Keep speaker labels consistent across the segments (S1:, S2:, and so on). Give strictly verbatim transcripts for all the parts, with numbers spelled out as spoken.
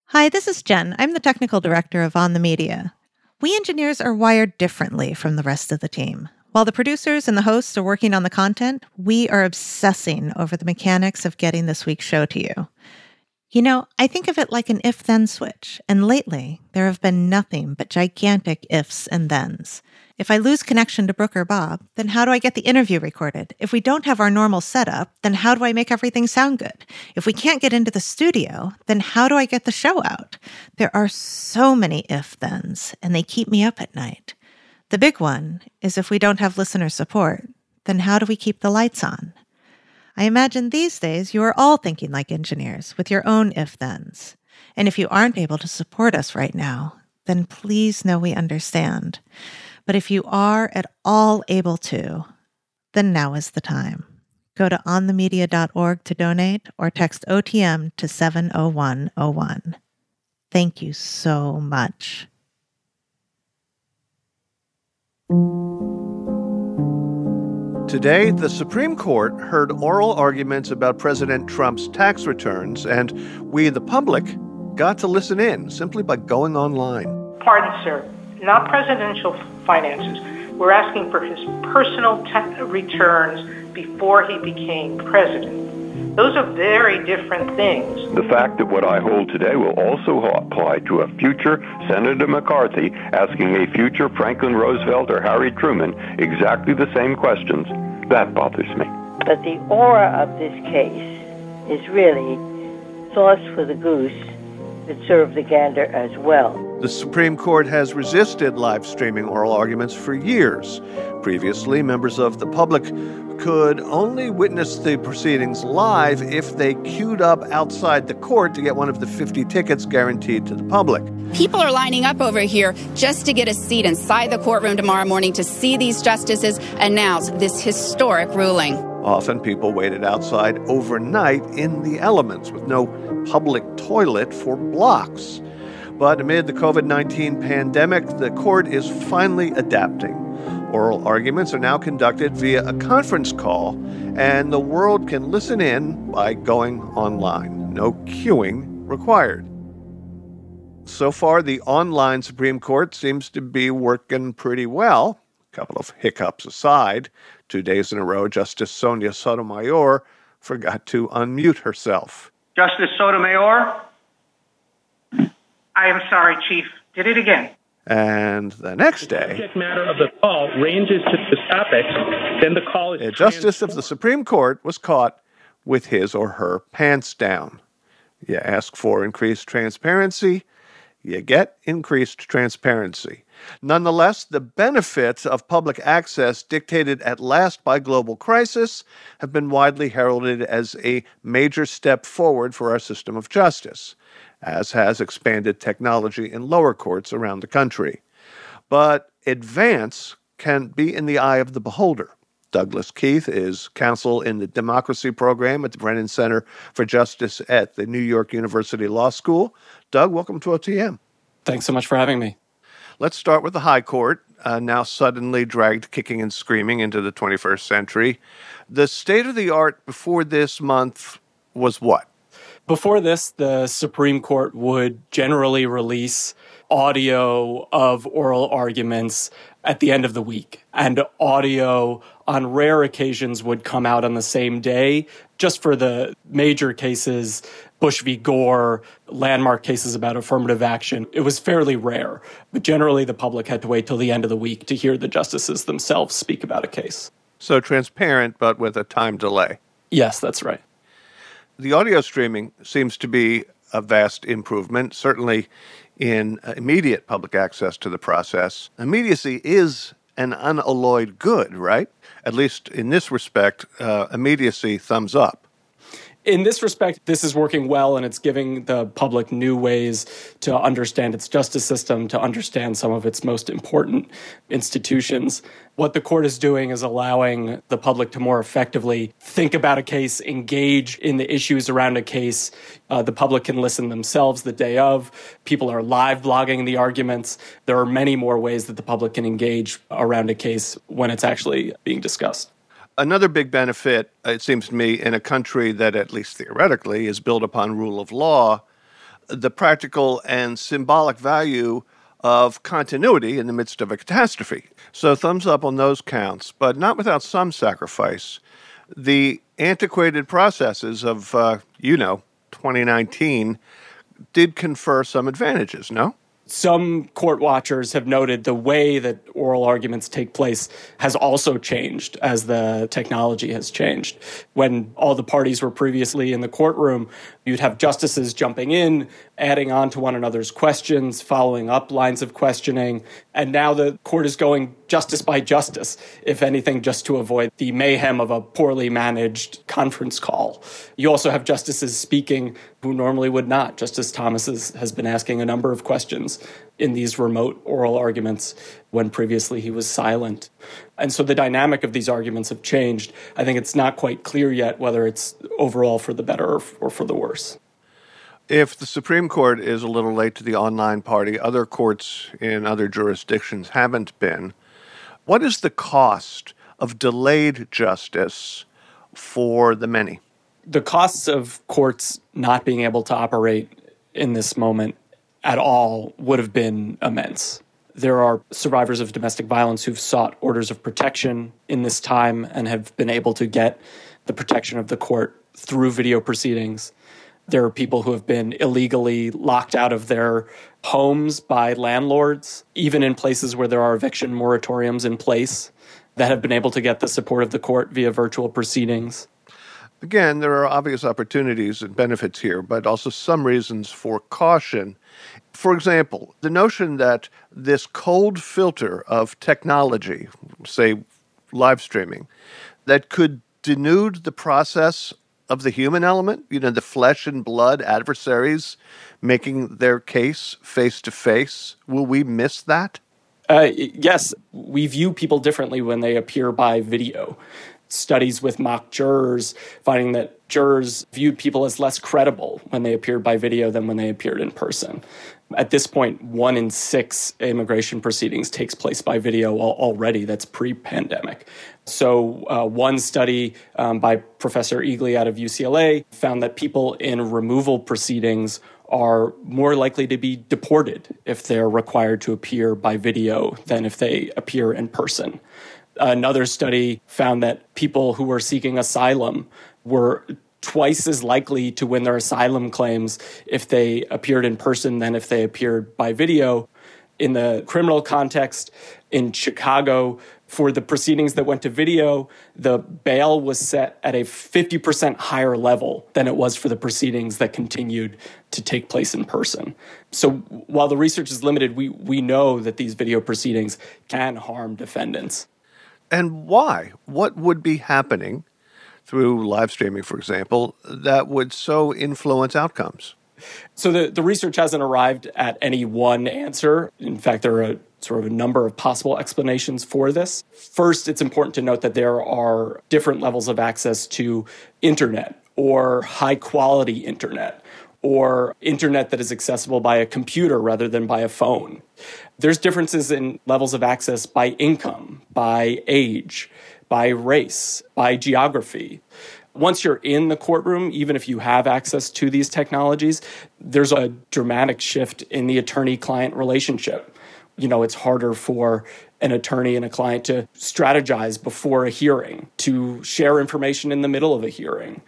S1: Hi, this is Jen. I'm the technical director of On the Media. We engineers are wired differently from the rest of the team. While the producers and the hosts are working on the content, we are obsessing over the mechanics of getting this week's show to you. You know, I think of it like an if-then switch, and lately, there have been nothing but gigantic ifs and thens. If I lose connection to Brooke or Bob, then how do I get the interview recorded? If we don't have our normal setup, then how do I make everything sound good? If we can't get into the studio, then how do I get the show out? There are so many if-thens, and they keep me up at night. The big one is if we don't have listener support, then how do we keep the lights on? I imagine these days you are all thinking like engineers with your own if-thens. And if you aren't able to support us right now, then please know we understand. But if you are at all able to, then now is the time. Go to on the media dot org to donate or text O T M to seven oh one oh one. Thank you so much.
S2: Today, the Supreme Court heard oral arguments about President Trump's tax returns, and we, the public, got to listen in simply by going online.
S3: Pardon, sir. Not presidential finances. We're asking for his personal tax returns before he became president. Those are very different things.
S4: The fact that what I hold today will also apply to a future Senator McCarthy asking a future Franklin Roosevelt or Harry Truman exactly the same questions, that bothers me.
S5: But the aura of this case is really sauce for the goose that served the gander as well.
S2: The Supreme Court has resisted live streaming oral arguments for years. Previously, members of the public could only witness the proceedings live if they queued up outside the court to get one of the fifty tickets guaranteed to the public.
S6: People are lining up over here just to get a seat inside the courtroom tomorrow morning to see these justices announce this historic ruling.
S2: Often people waited outside overnight in the elements with no public toilet for blocks. But amid the covid nineteen pandemic, the court is finally adapting. Oral arguments are now conducted via a conference call, and the world can listen in by going online. No queuing required. So far, the online Supreme Court seems to be working pretty well. A couple of hiccups aside, two days in a row, Justice Sonia Sotomayor forgot to unmute herself.
S3: Justice Sotomayor? I am sorry, Chief. Did it again.
S2: And the next day,
S7: the subject matter of the call ranges to the topics, then the call is
S2: a justice of the Supreme Court was caught with his or her pants down. You ask for increased transparency, you get increased transparency. Nonetheless, the benefits of public access dictated at last by global crisis have been widely heralded as a major step forward for our system of justice, as has expanded technology in lower courts around the country. But advance can be in the eye of the beholder. Douglas Keith is counsel in the Democracy Program at the Brennan Center for Justice at the New York University Law School. Doug, welcome to O T M.
S8: Thanks so much for having me.
S2: Let's start with the High Court, uh, now suddenly dragged kicking and screaming into the twenty-first century. The state of the art before this month was what?
S8: Before this, the Supreme Court would generally release audio of oral arguments at the end of the week. And audio, on rare occasions, would come out on the same day. Just for the major cases, Bush v. Gore, landmark cases about affirmative action, it was fairly rare. But generally, the public had to wait till the end of the week to hear the justices themselves speak about a case.
S2: So transparent, but with a time delay.
S8: Yes, that's right.
S2: The audio streaming seems to be a vast improvement, certainly in immediate public access to the process. Immediacy is an unalloyed good, right? At least in this respect, uh, immediacy, thumbs up.
S8: In this respect, this is working well, and it's giving the public new ways to understand its justice system, to understand some of its most important institutions. What the court is doing is allowing the public to more effectively think about a case, engage in the issues around a case. Uh, the public can listen themselves the day of. People are live blogging the arguments. There are many more ways that the public can engage around a case when it's actually being discussed.
S2: Another big benefit, it seems to me, in a country that, at least theoretically, is built upon rule of law, the practical and symbolic value of continuity in the midst of a catastrophe. So thumbs up on those counts, but not without some sacrifice. The antiquated processes of, uh, you know, twenty nineteen did confer some advantages, no?
S8: Some court watchers have noted the way that oral arguments take place has also changed as the technology has changed. When all the parties were previously in the courtroom, you'd have justices jumping in, adding on to one another's questions, following up lines of questioning. And now the court is going justice by justice, if anything, just to avoid the mayhem of a poorly managed conference call. You also have justices speaking who normally would not. Justice Thomas has, has been asking a number of questions in these remote oral arguments when previously he was silent. And so the dynamic of these arguments have changed. I think it's not quite clear yet whether it's overall for the better or, or for the worse.
S2: If the Supreme Court is a little late to the online party, other courts in other jurisdictions haven't been. What is the cost of delayed justice for the many?
S8: The costs of courts not being able to operate in this moment at all would have been immense. There are survivors of domestic violence who've sought orders of protection in this time and have been able to get the protection of the court through video proceedings. There are people who have been illegally locked out of their homes by landlords, even in places where there are eviction moratoriums in place, that have been able to get the support of the court via virtual proceedings.
S2: Again, there are obvious opportunities and benefits here, but also some reasons for caution. For example, the notion that this cold filter of technology, say live streaming, that could denude the process of the human element, you know, the flesh and blood adversaries making their case face-to-face, will we miss that?
S8: Uh, yes, we view people differently when they appear by video. Studies with mock jurors finding that jurors viewed people as less credible when they appeared by video than when they appeared in person. At this point, one in six immigration proceedings takes place by video already. That's pre-pandemic. So uh, one study um, by Professor Eagly out of U C L A found that people in removal proceedings are more likely to be deported if they're required to appear by video than if they appear in person. Another study found that people who were seeking asylum were twice as likely to win their asylum claims if they appeared in person than if they appeared by video. In the criminal context, in Chicago, for the proceedings that went to video, the bail was set at a fifty percent higher level than it was for the proceedings that continued to take place in person. So while the research is limited, we, we know that these video proceedings can harm defendants.
S2: And why? What would be happening through live streaming, for example, that would so influence outcomes?
S8: So the, the research hasn't arrived at any one answer. In fact, there are a, sort of a number of possible explanations for this. First, it's important to note that there are different levels of access to internet or high-quality internet or internet that is accessible by a computer rather than by a phone. There's differences in levels of access by income, by age, by race, by geography. Once you're in the courtroom, even if you have access to these technologies, there's a dramatic shift in the attorney-client relationship. You know, it's harder for an attorney and a client to strategize before a hearing, to share information in the middle of a hearing,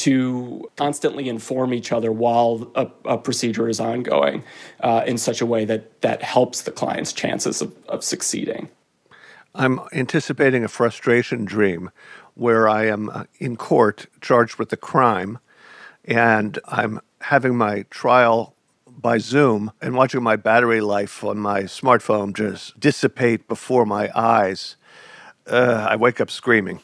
S8: to constantly inform each other while a, a procedure is ongoing uh, in such a way that that helps the client's chances of, of succeeding.
S2: I'm anticipating a frustration dream where I am in court charged with a crime, and I'm having my trial by Zoom and watching my battery life on my smartphone just dissipate before my eyes. Uh, I wake up screaming.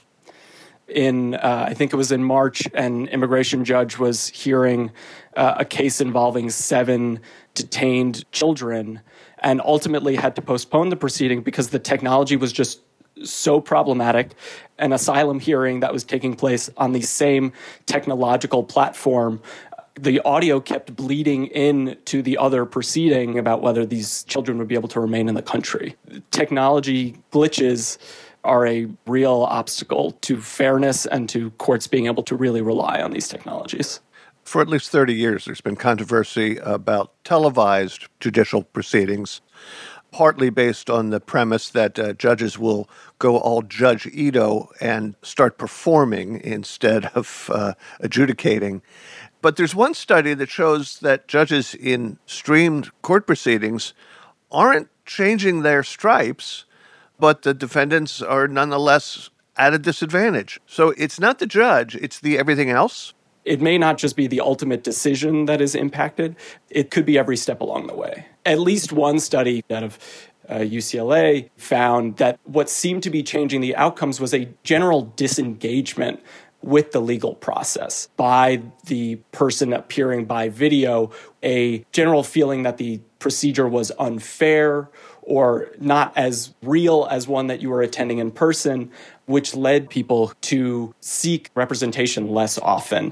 S8: In, uh, I think it was in March, an immigration judge was hearing uh, a case involving seven detained children and ultimately had to postpone the proceeding because the technology was just so problematic. An asylum hearing that was taking place on the same technological platform, the audio kept bleeding in to the other proceeding about whether these children would be able to remain in the country. Technology glitches are a real obstacle to fairness and to courts being able to really rely on these technologies.
S2: For at least thirty years, there's been controversy about televised judicial proceedings, partly based on the premise that uh, judges will go all Judge Ito and start performing instead of uh, adjudicating. But there's one study that shows that judges in streamed court proceedings aren't changing their stripes, but the defendants are nonetheless at a disadvantage. So it's not the judge, it's the everything else.
S8: It may not just be the ultimate decision that is impacted. It could be every step along the way. At least one study out of uh, U C L A found that what seemed to be changing the outcomes was a general disengagement with the legal process by the person appearing by video, a general feeling that the procedure was unfair or not as real as one that you were attending in person, which led people to seek representation less often,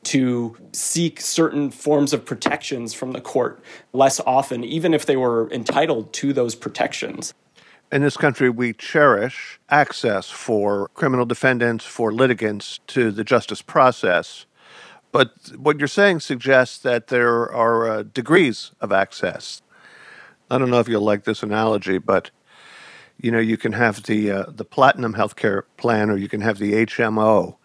S8: to seek certain forms of protections from the court less often, even if they were entitled to those protections.
S2: In this country, we cherish access for criminal defendants, for litigants to the justice process. But what you're saying suggests that there are uh, degrees of access. I don't know if you'll like this analogy, but you know, you can have the uh, the platinum healthcare plan, or you can have the H M O.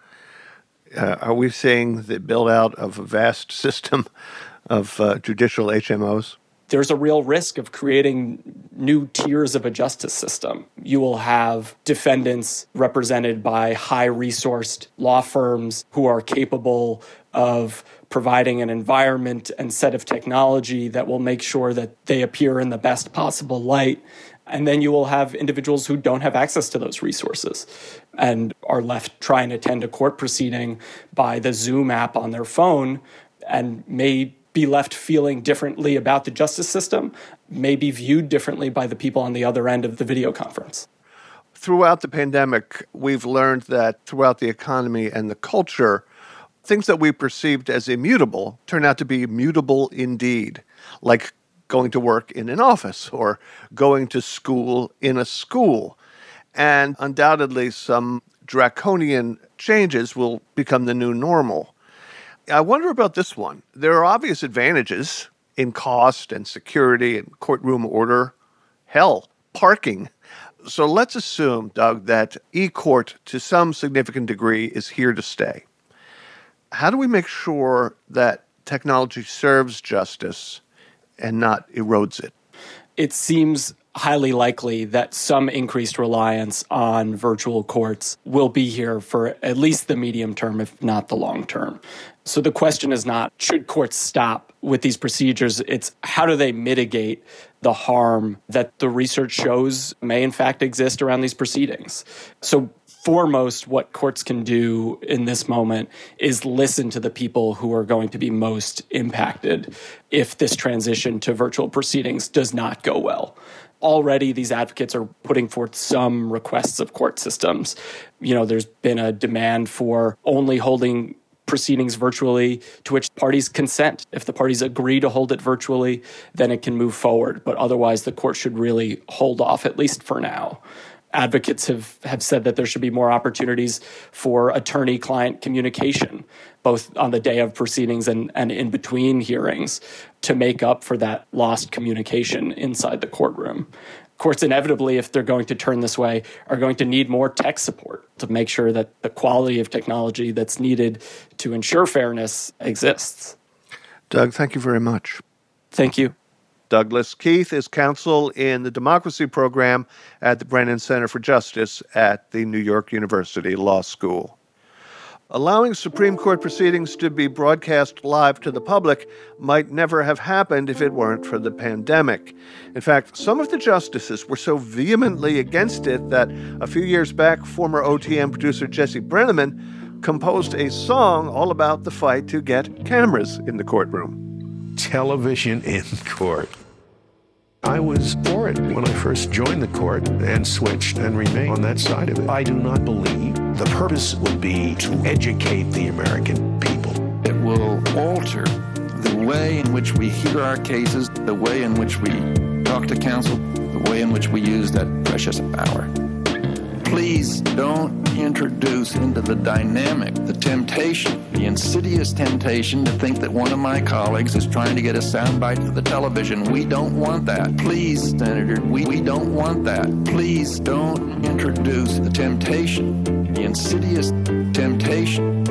S2: Uh, are we seeing the build out of a vast system of uh, judicial H M Os?
S8: There's a real risk of creating new tiers of a justice system. You will have defendants represented by high-resourced law firms who are capable of providing an environment and set of technology that will make sure that they appear in the best possible light. And then you will have individuals who don't have access to those resources and are left trying to attend a court proceeding by the Zoom app on their phone and may be left feeling differently about the justice system, may be viewed differently by the people on the other end of the video conference.
S2: Throughout the pandemic, we've learned that throughout the economy and the culture, things that we perceived as immutable turn out to be mutable indeed, like going to work in an office or going to school in a school. And undoubtedly, some draconian changes will become the new normal. I wonder about this one. There are obvious advantages in cost and security and courtroom order. Hell, parking. So let's assume, Doug, that e-court to some significant degree is here to stay. How do we make sure that technology serves justice and not erodes it?
S8: It seems highly likely that some increased reliance on virtual courts will be here for at least the medium term, if not the long term. So the question is not, should courts stop with these procedures? It's how do they mitigate the harm that the research shows may in fact exist around these proceedings? So foremost, what courts can do in this moment is listen to the people who are going to be most impacted if this transition to virtual proceedings does not go well. Already, these advocates are putting forth some requests of court systems. You know, there's been a demand for only holding proceedings virtually, to which parties consent. If the parties agree to hold it virtually, then it can move forward. But otherwise, the court should really hold off, at least for now. Advocates have, have said that there should be more opportunities for attorney-client communication, both on the day of proceedings and, and in between hearings, to make up for that lost communication inside the courtroom. Courts inevitably, if they're going to turn this way, are going to need more tech support to make sure that the quality of technology that's needed to ensure fairness exists.
S2: Doug, thank you very much.
S8: Thank you.
S2: Douglas Keith is counsel in the Democracy Program at the Brennan Center for Justice at the New York University Law School. Allowing Supreme Court proceedings to be broadcast live to the public might never have happened if it weren't for the pandemic. In fact, some of the justices were so vehemently against it that a few years back, former O T M producer Jesse Brenneman composed a song all about the fight to get cameras in the courtroom.
S9: Television in court. I was for it when I first joined the court and switched and remained on that side of it. I do not believe the purpose would be to educate the American people.
S10: It will alter the way in which we hear our cases, the way in which we talk to counsel, the way in which we use that precious power. Please don't introduce into the dynamic the temptation, the insidious temptation to think that one of my colleagues is trying to get a soundbite for the television. We don't want that. Please, Senator, we, we don't want that. Please don't introduce the temptation, the insidious temptation.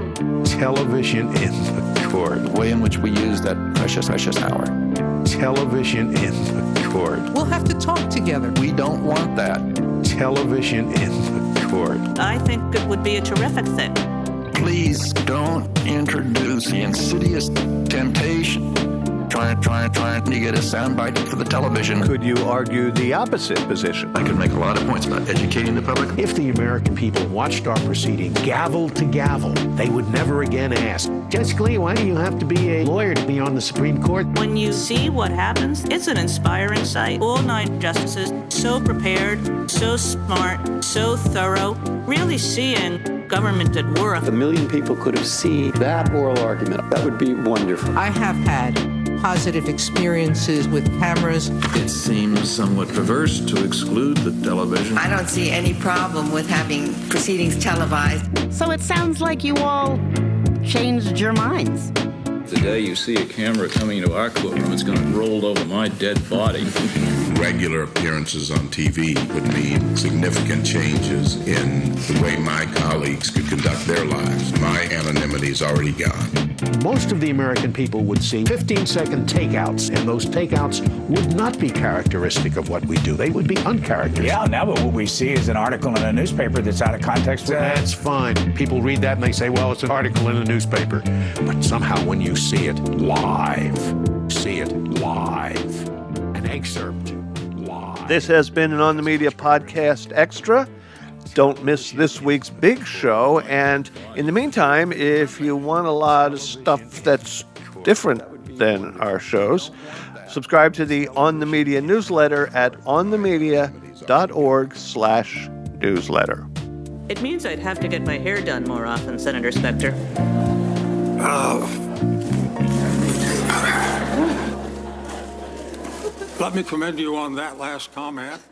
S9: Television in the court.
S10: The way in which we use that precious, precious hour.
S9: Television in the court.
S11: We'll have to talk together.
S10: We don't want that.
S9: Television in the court.
S12: I think it would be a terrific thing.
S10: Please don't introduce the insidious temptation. Trying, trying, trying to get a soundbite for the television.
S2: Could you argue the opposite position?
S10: I can make a lot of points about educating the public.
S9: If the American people watched our proceeding gavel to gavel, they would never again ask, Judge Scalia, why do you have to be a lawyer to be on the Supreme Court?
S12: When you see what happens, it's an inspiring sight. All nine justices, so prepared, so smart, so thorough, really seeing government at work.
S13: If a million people could have seen that oral argument, that would be wonderful.
S11: I have had positive experiences with cameras.
S10: It seems somewhat perverse to exclude the television.
S14: I don't see any problem with having proceedings televised.
S15: So it sounds like you all changed your minds.
S16: The day you see a camera coming into our courtroom, it's going to roll over my dead body.
S17: Regular appearances on T V would mean significant changes in the way my colleagues could conduct their lives. My anonymity is already gone.
S9: Most of the American people would see fifteen-second takeouts, and those takeouts would not be characteristic of what we do. They would be uncharacteristic.
S18: Yeah, now but what we see is an article in a newspaper that's out of context.
S9: That's fine. People read that and they say, well, it's an article in a newspaper. But somehow when you see it live, see it live, an excerpt live.
S2: This has been an On the Media Podcast Extra. Don't miss this week's big show. And in the meantime, if you want a lot of stuff that's different than our shows, subscribe to the On the Media newsletter at onthemedia.org slash newsletter.
S12: It means I'd have to get my hair done more often, Senator Specter.
S10: Oh.
S19: Let me commend you on that last comment.